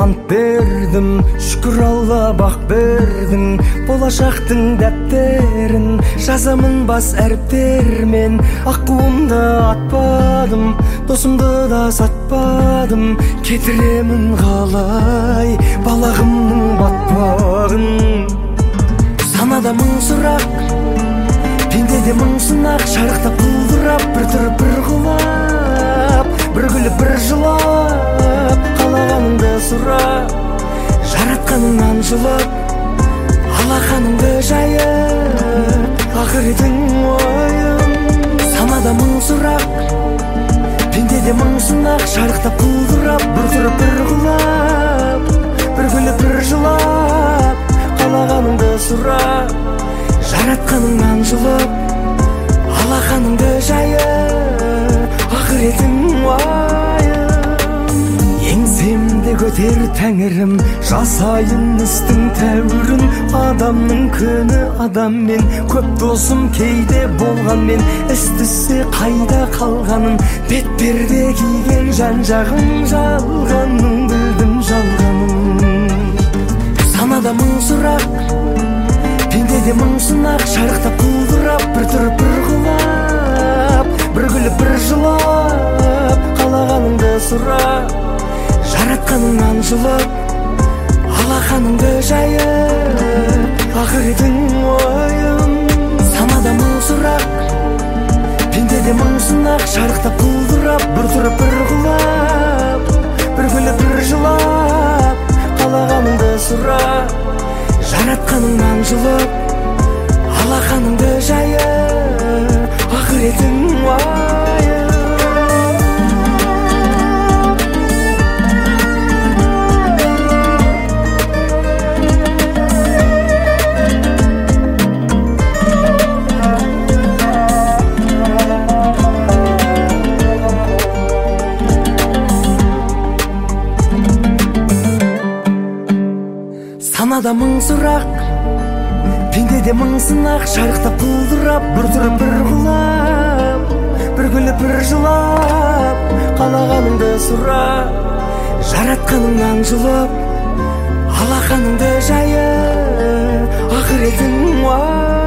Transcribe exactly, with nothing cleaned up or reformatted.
ант бердім, шүкір Алла бақ бердің. Болашақтың дәптерін жазамын бас әріптермен. Аққуымды атпадым, досымды да сатпадым. Кетіремін қалай балағымның батпағын. Санада мың сұрақ, пендеде мың сынақ. Шарықтап құлдырап, бір тұрып бір құлап, бір күліп бір жылап. Қалағаныңды сұрап, жаратқаныңнан жылап, алақаныңды жайып, ақыретің ойын. Санада мың сұрақ, пендеде мың сынақ. Шарықтап құлдырап, бір тұрып бір құлап, бір күліп бір жылап. Қалағаныңды сұрап, жаратқаныңнан жылап, алақаныңды жайып, ақыретің уайым. Еңсемді көтер тәңірім, жасайын істің тәуірін. Адамның күні адаммен, көп досым кейде болғанмен. Іс түссе қайда қалғанын, бет перде киген жан жағым. Жалғанын білдім жалғанын. Санада мың сұрақ, пендеде мың сынақ. Шарықтап құлдырап, бір тұрып бір құлап, бір күліп бір жылап. Қалағаныңды сұрап, жаратқаныңнан жылап, алақаныңды жайып, ақыретің ойын. Санада мың сұрақ, пендеде мың сынақ. Шарықтап құлдырап, бір тұрып бір құлап, бір күліп бір жылап. Қалағаныңды сұрап, жаратқаныңнан жылап, алақаныңды жайып, ақыретің уайым. Санада мың сұрақ, пендеде мың сынақ. Шарықтап құлдырап, бір тұрып бір құлап, бір күліп бір жылап. Қалағаныңды сұрап, жаратқаныңнан жылап, алақаныңды жайып, ақыретің уайым.